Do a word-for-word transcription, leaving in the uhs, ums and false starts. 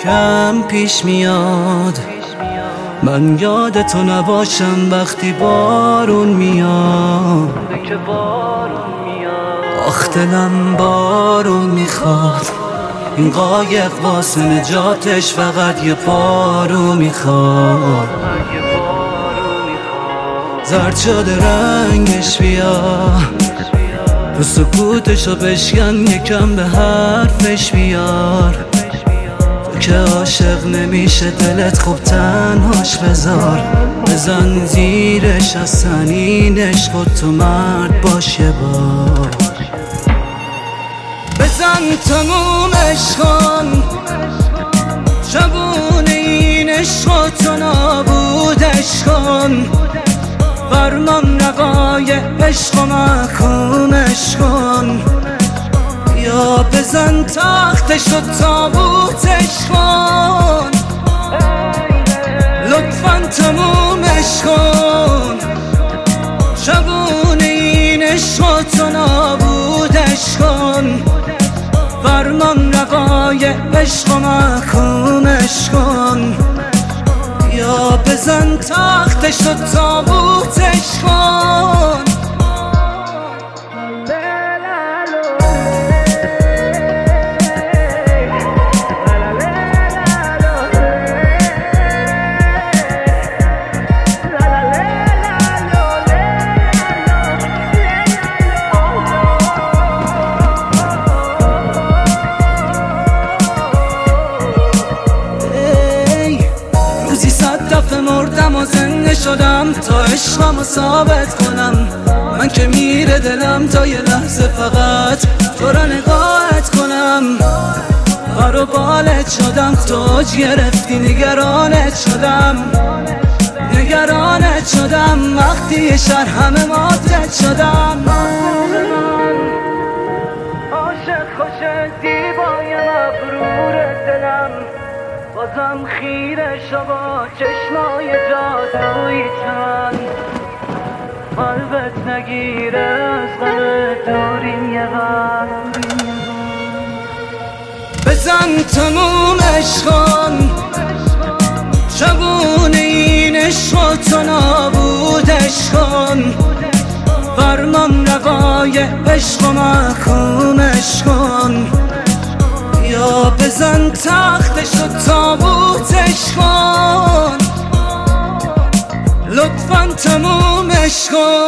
کم پیش میاد من یادتو نباشم وقتی بارون میاد. آخ دلم بارون میخواد، این قایق واسه نجاتش فقط یه بارو میخواد. زرد شده رنگش بیا، تو سکوتشو بشکن یکم به حرفش بیار. تو که عاشق نمیشه دلت خوب تنهاش بذار، بزن زیرش از سنین عشق تو مرد باش یه بار. بزن تموم عشقان شبون این عشق تو نابودش کن. فرمان روای عشق و محکومش کن، یا بزن تختش و تابوتش کن. لطفاً تمومش کن شبون این عشق تو نابودش کن. فرمان روای عشق و محکومش کن، یا بزن تختش و تابوتش کن. مردم و زنده شدم تا عشقمو ثابت کنم. من که میره دلم تا یه لحظه فقط تو را نگاهت کنم. بر و بالت شدم توج گرفتی، نگرانت شدم نگرانت شدم وقتی یه شهر همه ماتت شدم. عاشق خوش زیبای مغرور دلم، بازم خیره شو با چشمای جادویی چند. قلبت نگیره از غم دوریم یه وقت. بزن تموم عشقان شبون این عشق تو نابودش کن. فرمان روای عشق و محکومش کن، یا بزن تختش و تابوتش کن. لطفاً تمومش کن.